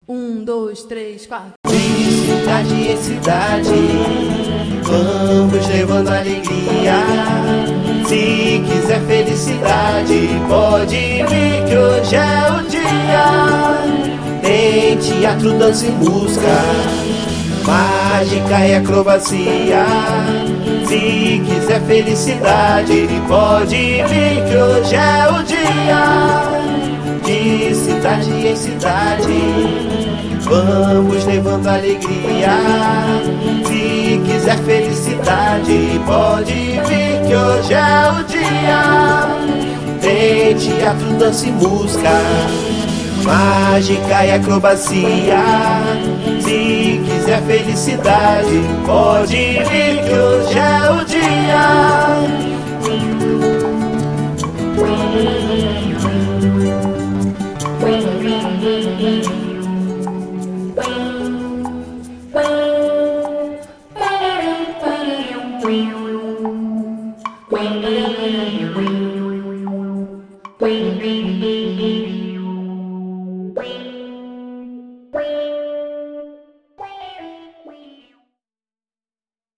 Um, dois, três, quatro. De cidade em cidade, vamos levando alegria. Se quiser felicidade, pode vir que hoje é o dia. Tem teatro, dança e música, mágica e acrobacia. Se quiser felicidade, pode vir que hoje é o dia. De cidade em cidade, vamos levando alegria. Se quiser felicidade, pode vir que hoje é o dia. Tem teatro, dança e música, mágica e acrobacia. Se quiser felicidade, pode vir que hoje é o dia.